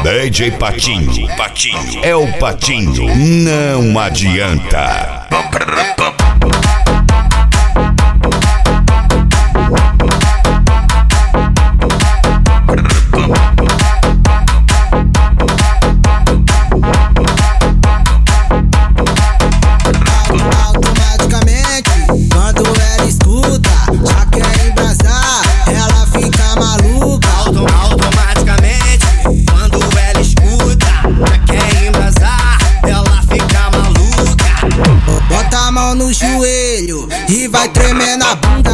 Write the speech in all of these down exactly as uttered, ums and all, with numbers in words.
D J Patinho. Patinho. É o Patinho. Não adianta. No joelho e vai tremer na bunda.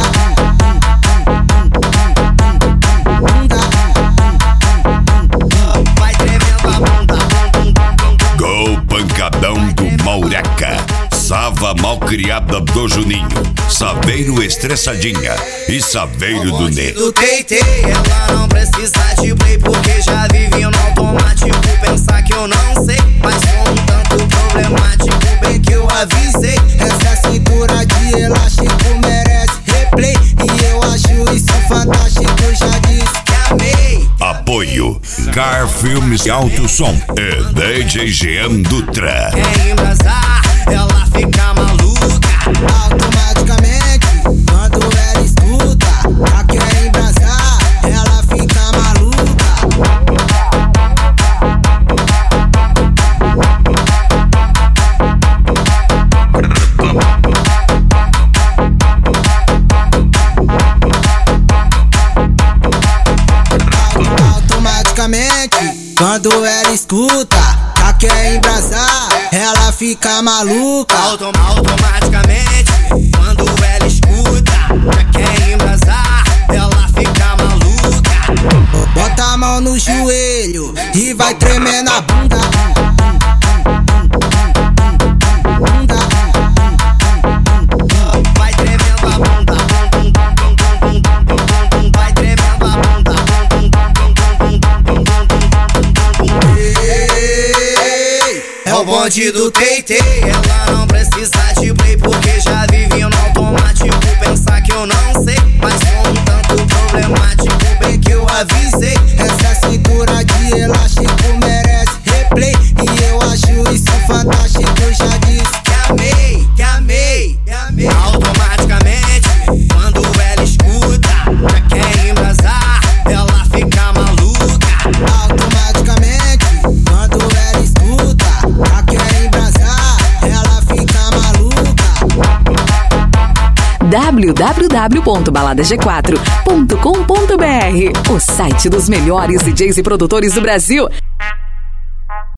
Vai tremendo a bunda. Gol pancadão do Maureca. Sava malcriada do Juninho. Saveiro estressadinha e Saveiro do Nê. Do Teitei, ela não precisa de play porque já vive no automático. Pensar que eu não sei, mas sou um tanto problemático. Bem que eu avisei. Essa cintura de elástico merece replay. E eu acho isso fantástico, já disse que amei. Apoio Car Filmes e Alto Som e D J Jean Dutra. Quer embrasar, ela fica maluca. Automaticamente, quando ela escuta, já quer embrasar, ela fica maluca. Automaticamente, quando ela escuta, já quer embrasar, ela fica maluca. Autom automaticamente, quando ela escuta, já quer embrasar, ela fica maluca. Bota a mão no joelho e vai tremer na bunda. Vai tremendo a bunda. Vai tremendo a bunda. É o bonde do Teitei. Ela não precisa de play porque já vive no automático. Pensar que eu não sei, mas sou um tanto problemático. Bem que eu avisei. Essa cintura de elástico merece replay. E eu acho isso fantástico, já disse que amei, que amei, que amei. Automaticamente, quando ela escuta, já quer embrasar, ela fica maluca. Automaticamente, quando ela escuta, já quer embrasar, ela fica maluca. w w w ponto balada g quatro ponto com ponto b r, o site dos melhores D Js e produtores do Brasil.